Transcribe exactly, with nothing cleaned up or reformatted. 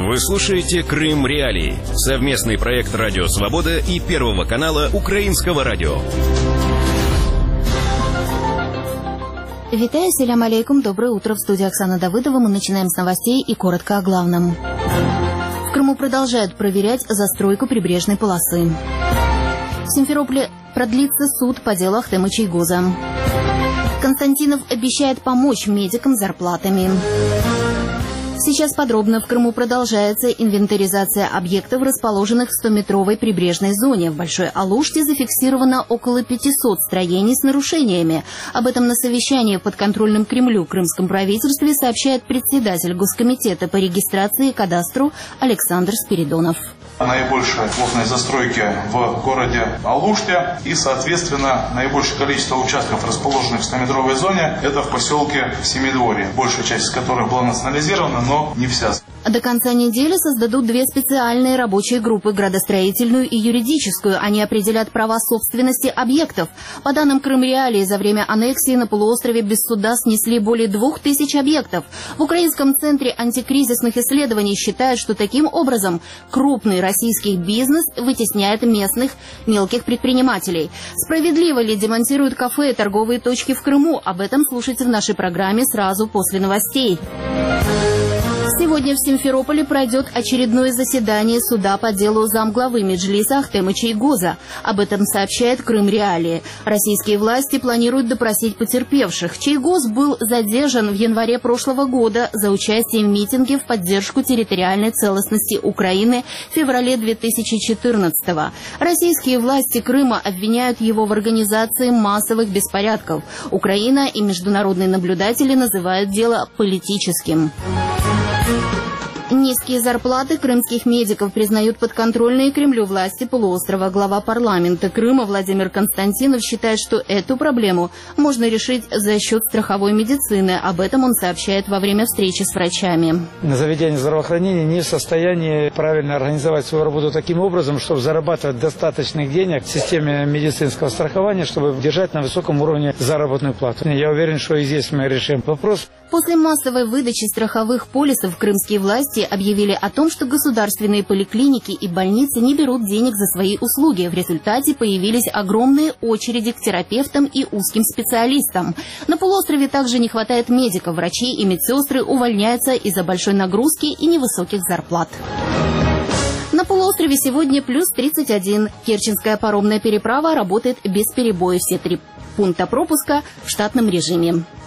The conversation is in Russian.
Вы слушаете «Крым Реалии» — совместный проект «Радио Свобода» и Первого канала Украинского радио. Витаю, селям алейкум, доброе утро. В студии Оксана Давыдова. Мы начинаем с новостей и коротко о главном. В Крыму продолжают проверять застройку прибрежной полосы. В Симферополе продлится суд по делу Ахтема Чайгоза. Константинов обещает помочь медикам зарплатами. Сейчас подробно. В Крыму продолжается инвентаризация объектов, расположенных в стометровой прибрежной зоне. В Большой Алуште зафиксировано около пятисот строений с нарушениями. Об этом на совещании в подконтрольном Кремлю крымском правительстве сообщает председатель Госкомитета по регистрации и кадастру Александр Спиридонов. Наибольшая плотность застройки в городе Алуште и, соответственно, наибольшее количество участков, расположенных в стометровой зоне, это в поселке Семидворье, большая часть из которых была национализирована, но не вся. До конца недели создадут две специальные рабочие группы – градостроительную и юридическую. Они определят права собственности объектов. По данным Крым Реалии, за время аннексии на полуострове без суда снесли более двух тысяч объектов. В Украинском центре антикризисных исследований считают, что таким образом крупный российский бизнес вытесняет местных мелких предпринимателей. Справедливо ли демонтируют кафе и торговые точки в Крыму? Об этом слушайте в нашей программе сразу после новостей. Сегодня в Симферополе пройдет очередное заседание суда по делу замглавы Меджлиса Ахтема Чайгоза. Об этом сообщает Крым Реалии. Российские власти планируют допросить потерпевших. Чайгоз был задержан в январе прошлого года за участие в митинге в поддержку территориальной целостности Украины в феврале две тысячи четырнадцатого. Российские власти Крыма обвиняют его в организации массовых беспорядков. Украина и международные наблюдатели называют дело политическим. Низкие зарплаты крымских медиков признают подконтрольные Кремлю власти полуострова. Глава парламента Крыма Владимир Константинов считает, что эту проблему можно решить за счет страховой медицины. Об этом он сообщает во время встречи с врачами. Заведение здравоохранения не в состоянии правильно организовать свою работу таким образом, чтобы зарабатывать достаточных денег в системе медицинского страхования, чтобы держать на высоком уровне заработную плату. Я уверен, что и здесь мы решим вопрос. После массовой выдачи страховых полисов крымские власти объявили о том, что государственные поликлиники и больницы не берут денег за свои услуги. В результате появились огромные очереди к терапевтам и узким специалистам. На полуострове также не хватает медиков, врачи и медсестры увольняются из-за большой нагрузки и невысоких зарплат. На полуострове сегодня плюс тридцать один. Керченская паромная переправа работает без перебоев. Все три пункта пропуска в штатном режиме.